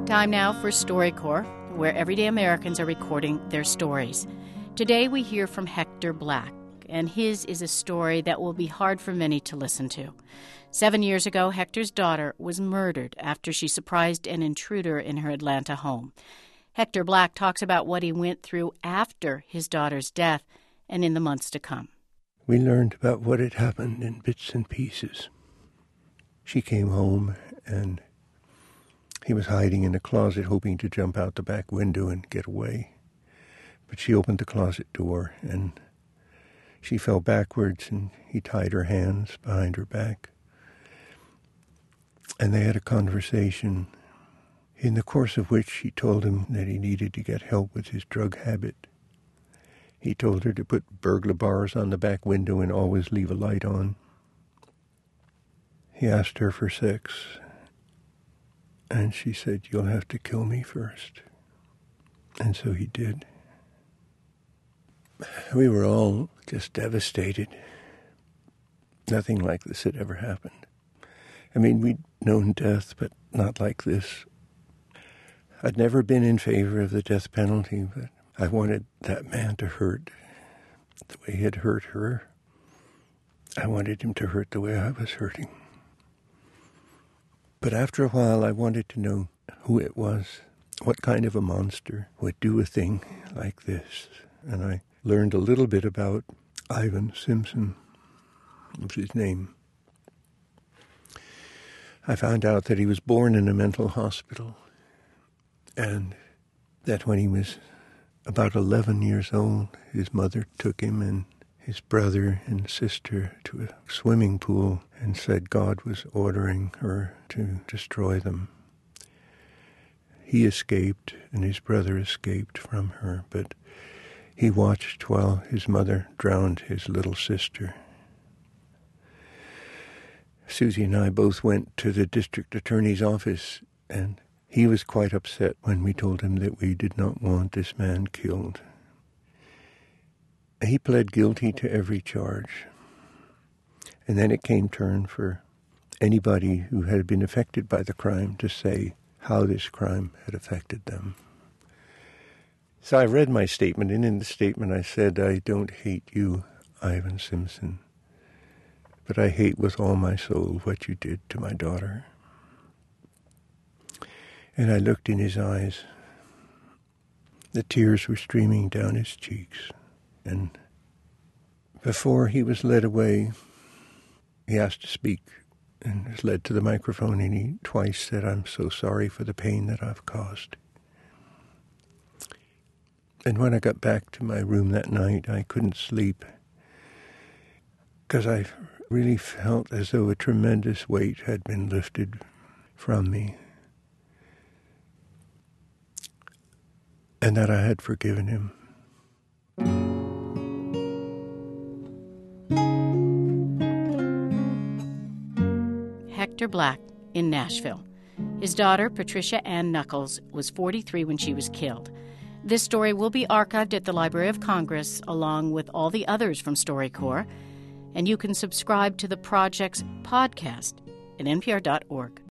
Time now for StoryCorps, where everyday Americans are recording their stories. Today we hear from Hector Black, and his is a story that will be hard for many to listen to. 7 years ago, Hector's daughter was murdered after she surprised an intruder in her Atlanta home. Hector Black talks about what he went through after his daughter's death and in the months to come. We learned about what had happened in bits and pieces. She came home and he was hiding in a closet, hoping to jump out the back window and get away. But she opened the closet door and she fell backwards and he tied her hands behind her back. And they had a conversation, in the course of which she told him that he needed to get help with his drug habit. He told her to put burglar bars on the back window and always leave a light on. He asked her for sex, and she said, "You'll have to kill me first." And so he did. We were all just devastated. Nothing like this had ever happened. I mean, we'd known death, but not like this. I'd never been in favor of the death penalty, but I wanted that man to hurt the way he had hurt her. I wanted him to hurt the way I was hurting. But after a while, I wanted to know who it was, what kind of a monster would do a thing like this. And I learned a little bit about Ivan Simpson, was his name. I found out that he was born in a mental hospital, and that when he was about 11 years old, his mother took him and his brother and sister to a swimming pool and said God was ordering her to destroy them. He escaped and his brother escaped from her, but he watched while his mother drowned his little sister. Susie and I both went to the district attorney's office, and he was quite upset when we told him that we did not want this man killed. He pled guilty to every charge. And then it came turn for anybody who had been affected by the crime to say how this crime had affected them. So I read my statement, and in the statement I said, "I don't hate you, Ivan Simpson, but I hate with all my soul what you did to my daughter." And I looked in his eyes. The tears were streaming down his cheeks. And before he was led away, he asked to speak and was led to the microphone, and he twice said, "I'm so sorry for the pain that I've caused." And when I got back to my room that night, I couldn't sleep because I really felt as though a tremendous weight had been lifted from me, and that I had forgiven him. Hector Black in Nashville. His daughter, Patricia Ann Knuckles, was 43 when she was killed. This story will be archived at the Library of Congress along with all the others from StoryCorps, and you can subscribe to the project's podcast at npr.org.